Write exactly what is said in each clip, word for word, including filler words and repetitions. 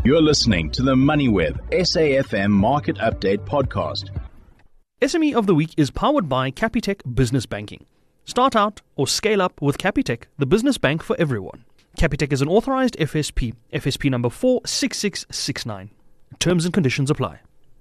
You're listening to the MoneyWeb S A F M Market Update Podcast. S M E of the Week is powered by Capitec Business Banking. Start out or scale up with Capitec, the business bank for everyone. Capitec is an authorized F S P, F S P number four six six six nine. Terms and conditions apply.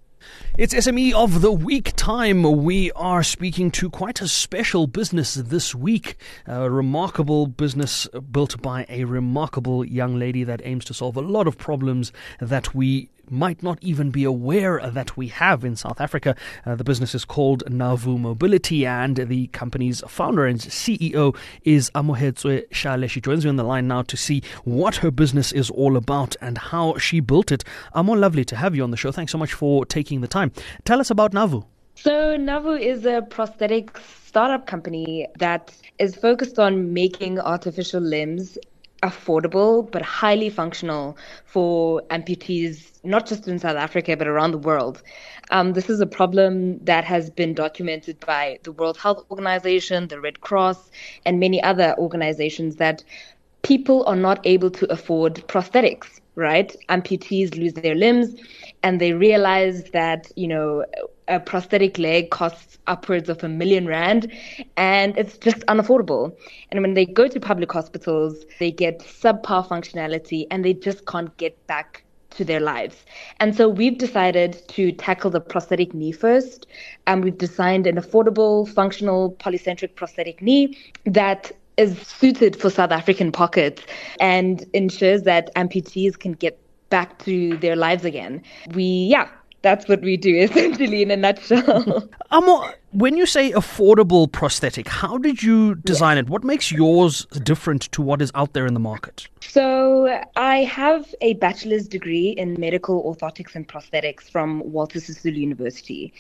It's S M E of the Week time. We are speaking to quite a special business this week. A remarkable business built by a remarkable young lady that aims to solve a lot of problems that we might not even be aware that we have in South Africa. Uh, the business is called Navu Mobility, and the company's founder and C E O is Amohetswe Shale. She joins me on the line now to see what her business is all about and how she built it. Amo, lovely to have you on the show. Thanks so much for taking the time. Tell us about Navu. So Navu is a prosthetic startup company that is focused on making artificial limbs affordable but highly functional for amputees, not just in South Africa, but around the world. Um, this is a problem that has been documented by the World Health Organization, the Red Cross, and many other organizations, that people are not able to afford prosthetics, right? Amputees lose their limbs and they realize that, you know, a prosthetic leg costs upwards of a million rand and it's just unaffordable. And when they go to public hospitals, they get subpar functionality and they just can't get back to their lives. And so we've decided to tackle the prosthetic knee first. And we've designed an affordable, functional, polycentric prosthetic knee that is suited for South African pockets and ensures that amputees can get back to their lives again. We, yeah, that's what we do essentially in a nutshell. Amo, when you say affordable prosthetic, how did you design yes. it? What makes yours different to what is out there in the market? So I have a bachelor's degree in medical orthotics and prosthetics from Walter Sisulu University.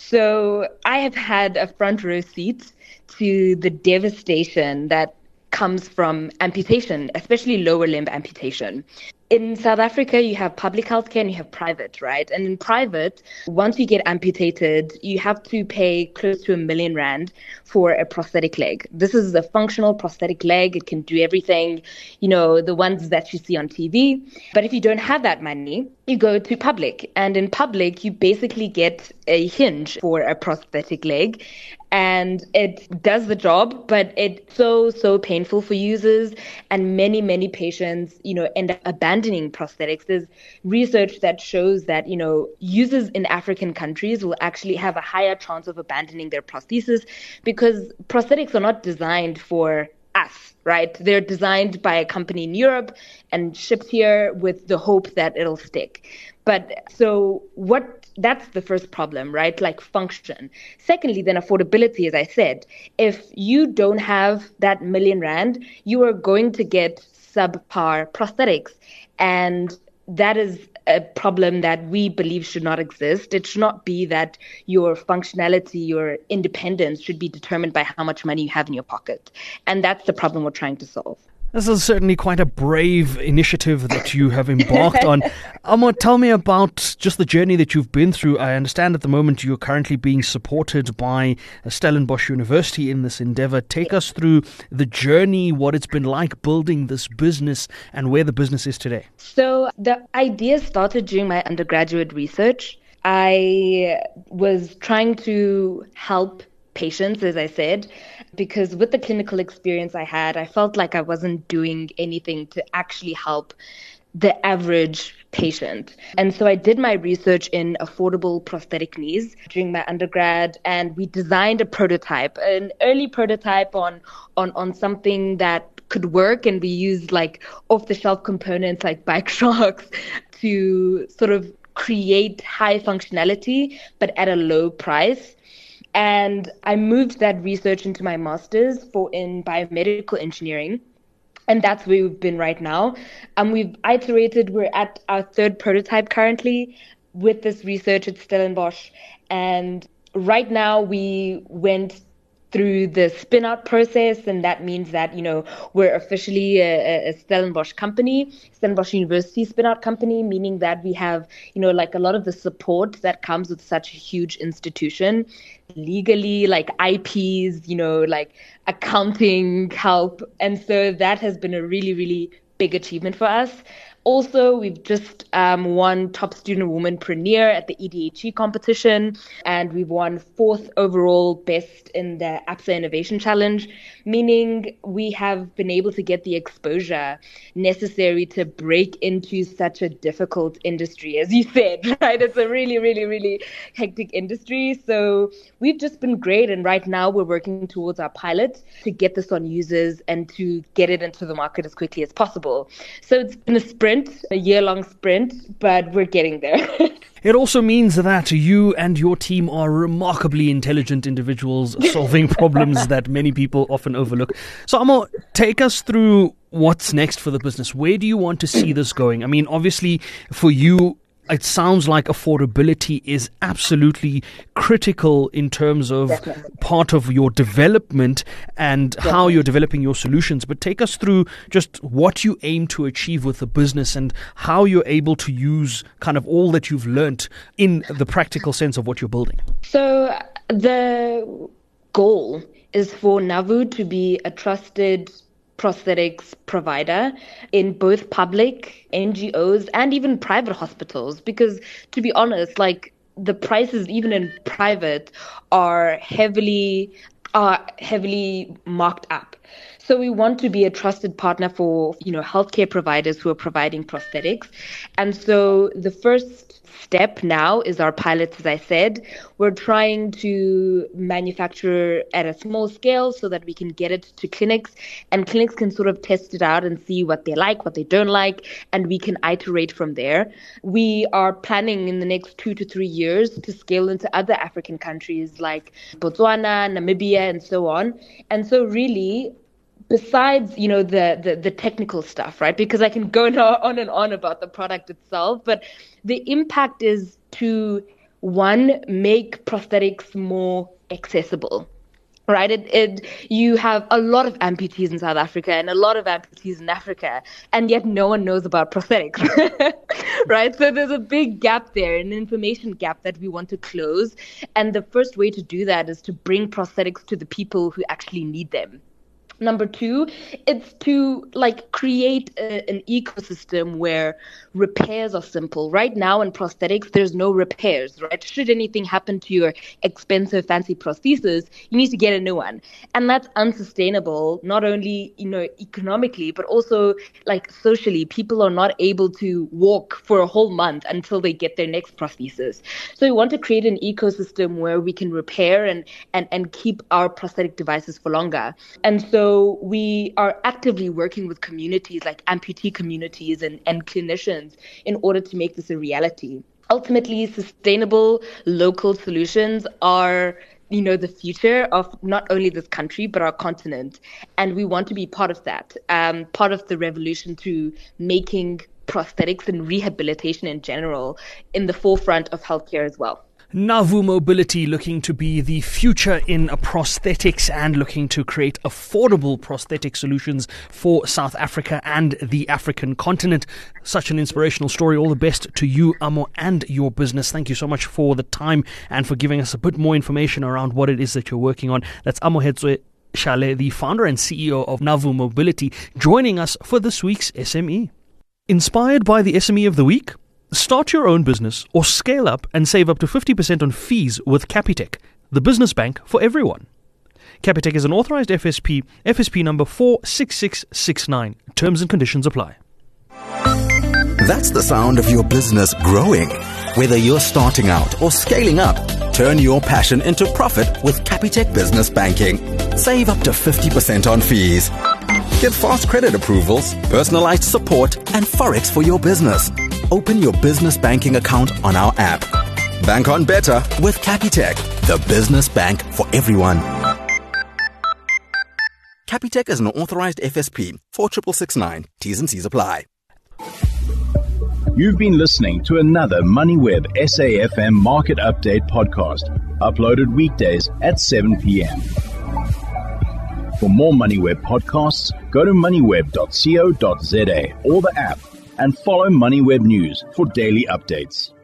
So I have had a front row seat to the devastation that comes from amputation, especially lower limb amputation. In South Africa, you have public healthcare and you have private, right? And in private, once you get amputated, you have to pay close to a million rand for a prosthetic leg. This is a functional prosthetic leg. It can do everything, you know, the ones that you see on T V. But if you don't have that money, you go to public. And in public, you basically get a hinge for a prosthetic leg. And it does the job, but it's so, so painful for users. And many, many patients, you know, end up abandoning prosthetics. There's research that shows that, you know, users in African countries will actually have a higher chance of abandoning their prosthesis because prosthetics are not designed for us, right? They're designed by a company in Europe and shipped here with the hope that it'll stick. But so what, that's the first problem, right? Like function. Secondly, then affordability, as I said. If you don't have that million rand, you are going to get subpar prosthetics. And that is a problem that we believe should not exist. It should not be that your functionality, your independence should be determined by how much money you have in your pocket. And that's the problem we're trying to solve. This is certainly quite a brave initiative that you have embarked on. Amo, tell me about just the journey that you've been through. I understand at the moment you're currently being supported by Stellenbosch University in this endeavor. Take us through the journey, what it's been like building this business and where the business is today. So the idea started during my undergraduate research. I was trying to help patients, as I said, because with the clinical experience I had, I felt like I wasn't doing anything to actually help the average patient. And so I did my research in affordable prosthetic knees during my undergrad, and we designed a prototype, an early prototype on, on, on something that could work. And we used like off-the-shelf components like bike shocks to sort of create high functionality, but at a low price. And I moved that research into my master's for in biomedical engineering. And that's where we've been right now. Um, we've iterated, we're at our third prototype currently with this research at Stellenbosch. And right now we went through the spin-out process, and that means that, you know, we're officially a, a Stellenbosch company, Stellenbosch University spin-out company, meaning that we have, you know, like a lot of the support that comes with such a huge institution, legally, like I Ps, you know, like accounting help. And so that has been a really, really big achievement for us. Also, we've just um, won Top Student Womanpreneur at the E D H E competition, and we've won fourth overall best in the APSA Innovation Challenge, meaning we have been able to get the exposure necessary to break into such a difficult industry, as you said, right? It's a really, really, really hectic industry. So we've just been great. And right now we're working towards our pilot to get this on users and to get it into the market as quickly as possible. So it's been a sprint, a year-long sprint, but we're getting there. It also means that you and your team are remarkably intelligent individuals solving problems that many people often overlook. So, Amo, take us through what's next for the business. Where do you want to see this going? I mean, obviously, for you, it sounds like affordability is absolutely critical in terms of Definitely. part of your development and Definitely. how you're developing your solutions. But take us through just what you aim to achieve with the business and how you're able to use kind of all that you've learnt in the practical sense of what you're building. So the goal is for Navu to be a trusted prosthetics provider in both public N G Os and even private hospitals, because to be honest, like the prices even in private are heavily are heavily marked up. So we want to be a trusted partner for, you know, healthcare providers who are providing prosthetics. And so the first step now is our pilot, as I said. We're trying to manufacture at a small scale so that we can get it to clinics, and clinics can sort of test it out and see what they like, what they don't like, and we can iterate from there. We are planning in the next two to three years to scale into other African countries like Botswana, Namibia, and so on. And so really, besides, you know, the, the, the technical stuff, right? Because I can go on and on about the product itself, but the impact is to, one, make prosthetics more accessible, right? It, it, you have a lot of amputees in South Africa and a lot of amputees in Africa, and yet no one knows about prosthetics, right? So there's a big gap there, an information gap that we want to close. And the first way to do that is to bring prosthetics to the people who actually need them. Number two, it's to like create a, an ecosystem where repairs are simple. Right now in prosthetics, there's no repairs, right? Should anything happen to your expensive, fancy prosthesis, you need to get a new one. And that's unsustainable, not only, you know, economically, but also like socially. People are not able to walk for a whole month until they get their next prosthesis. So we want to create an ecosystem where we can repair and, and, and keep our prosthetic devices for longer. And so So we are actively working with communities like amputee communities and, and clinicians in order to make this a reality. Ultimately, sustainable local solutions are, you know, the future of not only this country, but our continent. And we want to be part of that, um, part of the revolution to making prosthetics and rehabilitation in general in the forefront of healthcare as well. Navu Mobility looking to be the future in prosthetics and looking to create affordable prosthetic solutions for South Africa and the African continent. Such an inspirational story. All the best to you, Amo, and your business. Thank you so much for the time and for giving us a bit more information around what it is that you're working on. That's Amohetswe Shale, the founder and C E O of Navu Mobility, joining us for this week's S M E. Inspired by the S M E of the week? Start your own business or scale up and save up to fifty percent on fees with Capitec, the business bank for everyone. Capitec is an authorized F S P, F S P number four six six six nine. Terms and conditions apply. That's the sound of your business growing. Whether you're starting out or scaling up, turn your passion into profit with Capitec Business Banking. Save up to fifty percent on fees. Get fast credit approvals, personalized support, and Forex for your business. Open your business banking account on our app. Bank on better with Capitec, the business bank for everyone. Capitec is an authorized F S P four six six nine. T's and C's apply. You've been listening to another MoneyWeb S A F M Market Update podcast, uploaded weekdays at seven p.m. For more MoneyWeb podcasts, go to moneyweb dot co dot za or the app, and follow MoneyWeb News for daily updates.